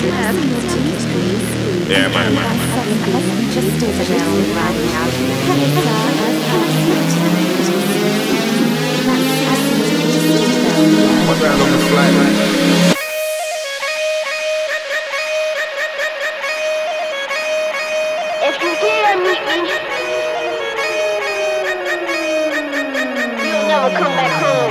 Yeah, man. What round on the flight, man? If you dare meet me, you'll never come back home.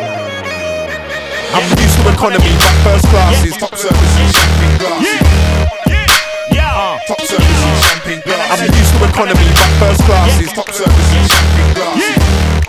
I'm used to economy, but first class is top service and champagne glasses. Top service and champagne glasses. I'm used to economy, but first class is top service and champagne glasses.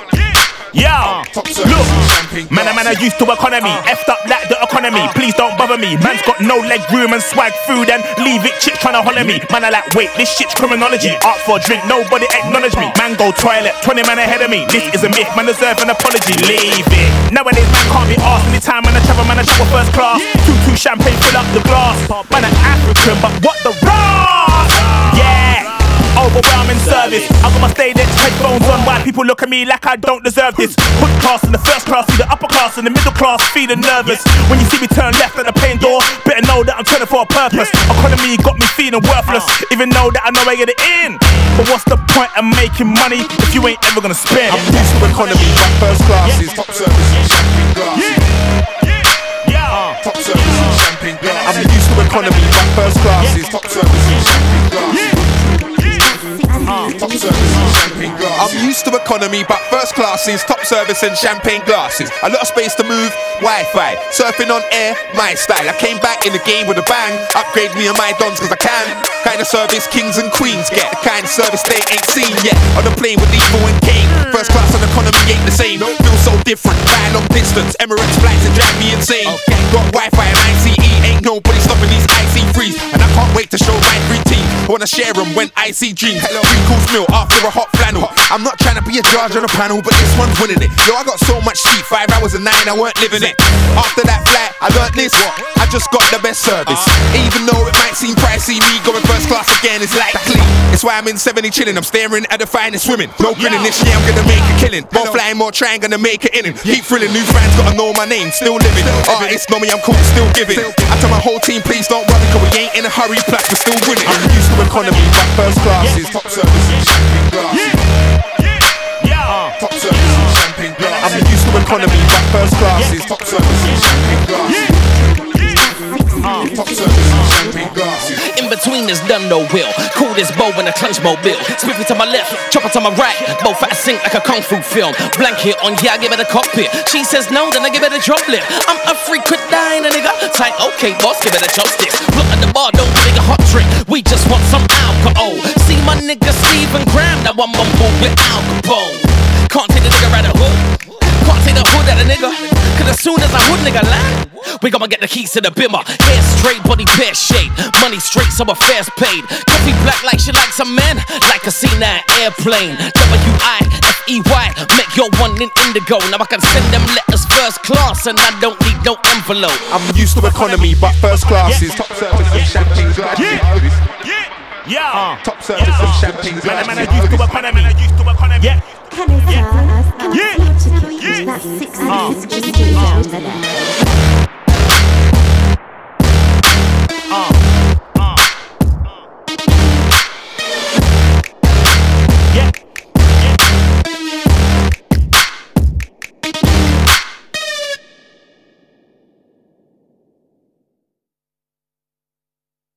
Look, man, I used to economy. Effed up like the economy. Please don't bother me. Man's got no leg room and swag food and leave it. Chicks tryna holler me. Man, I like, wait, this shit's criminology. Ask for a drink, nobody acknowledge me. Man, go toilet, 20 man ahead of me. This is a myth, man deserve an apology. Leave it. Nowadays, man can't be asked. Anytime man I travel first class. Two champagne, fill up the glass. Man, I'm African, but what the Ross? Yeah. Overwhelming service. I got my Stay-Dex headphones on. Why people look at me like I don't deserve this? Hood class in the first class, see the upper class and the middle class feeling nervous. When you see me turn left at the plane door, better know that I'm turning for a purpose. Economy got me feeling worthless, even though that I know I get it in. But what's the point of making money if you ain't ever gonna spend? I'm used to economy, but first class is top service and champagne glasses. Top service and champagne glasses. I'm used to economy, but first class is top service and champagne glasses. Top service and champagne glasses. I'm used to economy, but first class is top service and champagne glasses. A lot of space to move, Wi-Fi, surfing on air, my style. I came back in the game with a bang. Upgrade me and my dons cause I can. Kind of service kings and queens get. The kind of service they ain't seen yet. On the plane with Evo and Kane. First class and economy ain't the same. Feel so different, fly long distance. Emirates flights and drive me insane. Got Wi-Fi and ICE, ain't nobody stopping these IC3s. And I can't wait to show my 3 teams. I wanna share them when I see dreams. Hello, 3 course meal after a hot flannel. I'm not trying to be a judge on a panel, but this one's winning it. Yo, I got so much sleep, 5 hours a night, I weren't living it. After that flight, I learned this. I just got the best service. Even though it might seem pricey, me going first class again is likely. It's why I'm in 70 chilling. I'm staring at the finest women. No grinning this year, I'm gonna make a killing. More flying, more trying, gonna make it in him. Keep thrilling, new fans gotta know my name. Still living. Artists know me, I'm cool, still giving. I tell my whole team, please don't worry, cause we ain't in a hurry, plus we're still winning. I'm used to economy, but first class is top service and champagne glasses. Top service and champagne glasses. I'm used to economy, but first class is top service and champagne glasses. Top service and champagne glasses. In between there's done no will. Cool this bow in a clunge mobile. Spiffy to my left, chopper to my right. Both at a sync like a kung fu film. Blanket on, yeah, I give it a cockpit. She says no, then I give it a droplet. I'm a frequent diner, nigga. Tight, okay, boss, give it a chopstick. Look at the bar, don't give it a hot drink. We just want some alcohol. See my nigga Stephen Graham, now I'm on board with Al Capone. Can't take the nigga right the hood. Can't take the hood at a nigga. Cause as soon as I hood nigga land, we gonna get the keys to the bimmer. Hair straight, body pear shade. Money straight, so affairs paid. Coffee black like she likes a man. Like a C9 airplane. WIFEY, make your one in indigo. Now I can send them letters first class and I don't need no envelope. I'm used to economy, but first class is top service and champagne glasses. Top service and champagne glasses. Man, I used to economy. Yeah. That's 6 just down there.